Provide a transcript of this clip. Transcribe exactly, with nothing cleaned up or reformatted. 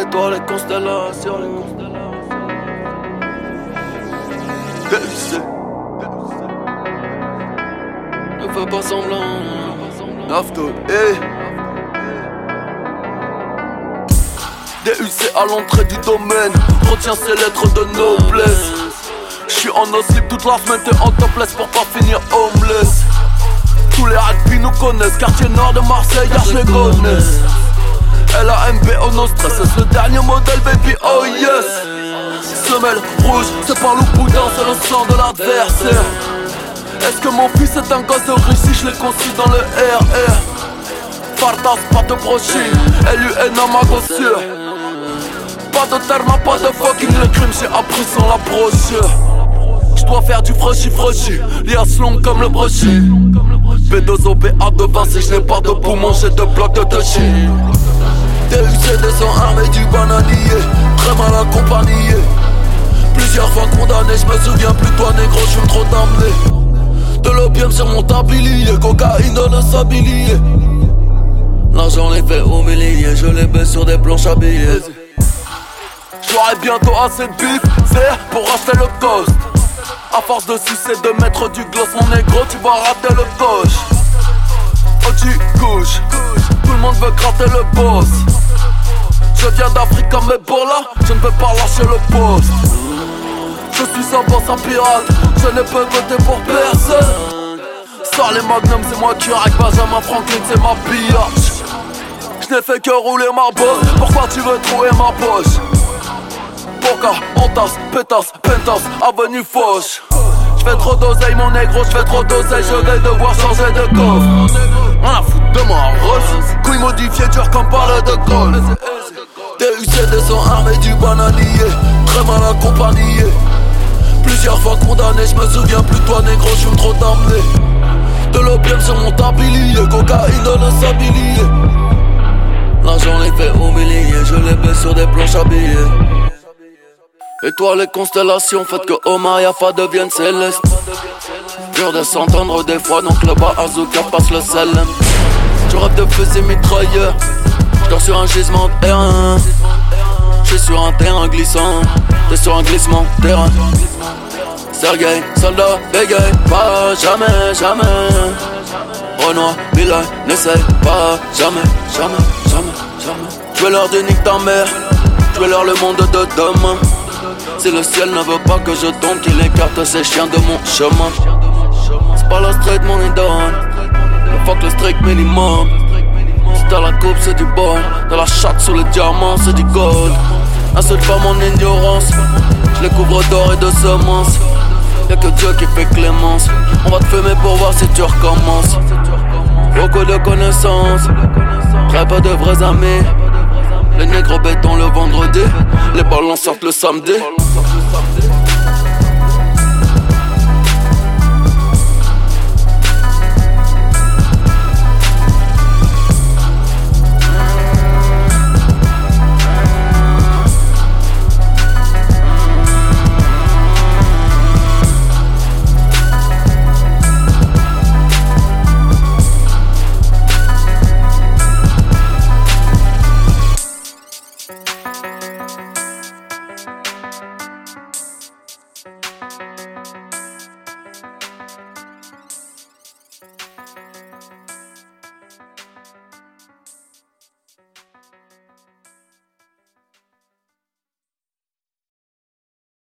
Étoiles et constellations. D U C. Ne fais pas semblant. Nafto, eh. D U C à l'entrée du domaine. Retiens ces lettres de noblesse. J'suis en no slip toute la semaine, t'es en topless pour pas finir homeless. Tous les rugby nous connaissent, quartier nord de Marseille, car j'les connaisse. L A M B O no stress, c'est le dernier modèle baby, oh yes. Semelle rouge, c'est pas le boudin, c'est le sang de l'adversaire. Est-ce que mon fils est un gosse de riche si je l'ai conçu dans le R R? Fartas, pas de brochine, L U N à ma gossure. Pas de terme, pas de fucking le crime, j'ai appris sans la brochure. J'dois faire du froshy froshy, lias long comme le brochy. B deux O B A de Vinci, j'n'ai pas de poumon, j'ai deux blocs de touchy. D U C deux cents armés du bananier, très mal accompagné. Plusieurs fois condamné, j'me souviens plus toi négro, j'fume trop d'amener. De l'opium sur mon tablier, cocaïne dans le sablier. L'argent les fait au millier, je les baisse sur des planches à billets. J'aurai bientôt assez de bif, c'est pour acheter le cost. A force de sucer, de mettre du gloss, mon négro, tu vas rater le coche. Oh tu couches, tout le monde veut gratter le boss. Je viens d'Afrique comme Ebola, je ne peux pas lâcher le poste. Je suis sans boss, un pirate, je ne peux voter pour personne. Sors les magnums, c'est moi qui rack, Benjamin Franklin, c'est ma biatch. Je n'ai fait que rouler ma bosse, pourquoi tu veux trouver ma poche? Pourquoi on tasse, pétasse, pentasse, avenue Foch. J'fais trop d'oseille mon négro, j'fais trop d'oseille, je vais devoir changer de coffre. On a foutu de moi rose, couille modifiée, dur comme parle de Gaulle. D U C deux cents armés du bananier, très mal accompagné. Plusieurs fois condamné, j'me souviens plus toi négro, j'fume trop d'amener. De l'opium sur mon tablier, cocaïne dans le sablier. L'argent les fait au millier, je les baisse sur des planches à billets. Étoiles et constellations, faites que Omar Yafa devienne céleste. Dur de s'entendre des fois, donc le bas Azuka passe le sel. Je rêve de fusées mitrailleurs, j'dors sur un gisement de terrain. J'suis sur un terrain glissant, t'es sur un glissement terrain. Sergei, soldat, bégaye, pas jamais, jamais. Renoir, Bilal, n'essaye pas, jamais, jamais, jamais, jamais. J'veux leur dire nique ta mère, j'veux leur le monde de demain. Si le ciel ne veut pas que je tombe, qu'il écarte ces chiens de mon chemin. C'est pas la street mon idole, mais fuck le strict minimum. Si t'as la coupe c'est du bon, t'as la chatte sur les diamants c'est du gold. Insulte pas mon ignorance, je les couvre d'or et de semences. Y'a que Dieu qui fait clémence, on va te fumer pour voir si tu recommences. Beaucoup de connaissances, très peu de vrais amis. Les négros béton le vendredi, les ballons sortent le samedi.